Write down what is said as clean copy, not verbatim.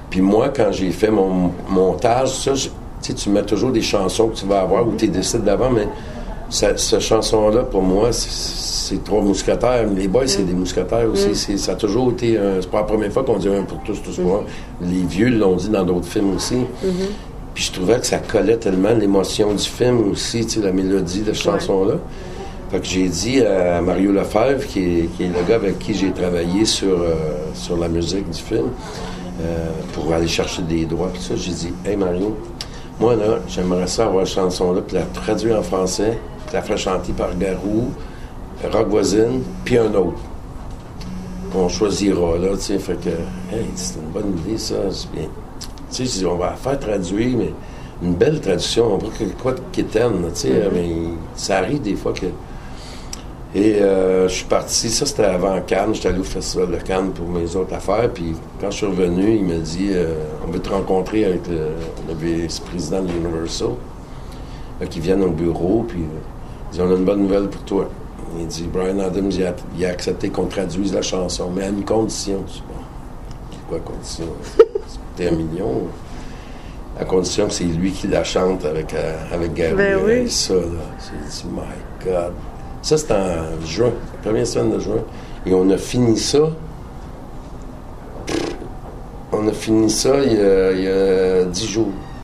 Puis moi, quand j'ai fait mon montage, ça, tu mets toujours des chansons que tu vas avoir ou tu décides d'avant, mais cette chanson-là, pour moi, c'est Trois mousquetaires. Les boys, c'est des mousquetaires aussi. Ça a toujours été... c'est pas la première fois qu'on dit un pour tous, tous pour un. Les vieux l'ont dit dans d'autres films aussi. Puis je trouvais que ça collait tellement l'émotion du film aussi, la mélodie de cette chanson-là. Fait que j'ai dit à Mario Lefebvre, qui est le gars avec qui j'ai travaillé sur la musique du film, pour aller chercher des droits, tout ça, j'ai dit « Hey Mario, moi là, j'aimerais ça avoir cette chanson-là, puis la traduire en français, puis la faire chanter par Garou, Rock Voisine, puis un autre. On choisira, là, tu sais, fait que, hey, c'est une bonne idée, ça, c'est bien. Tu sais, on va la faire traduire, mais une belle traduction, on va quoi de quétaine, tu sais, mais ça arrive des fois que... Et je suis parti, ça c'était avant Cannes, j'étais allé au Festival de Cannes pour mes autres affaires, puis quand je suis revenu, il m'a dit on veut te rencontrer avec le vice-président de Universal, qui viennent au bureau, puis il dit on a une bonne nouvelle pour toi. Il dit Bryan Adams, il a accepté qu'on traduise la chanson, mais à une condition. Je dis bon, quoi condition? C'était $1 million. À condition que c'est lui qui la chante avec Gary. Ben oui. Ça, là, j'ai dit my God. Ça, c'était en juin, première semaine de juin. Et on a fini ça. On a fini ça il y a 10 jours.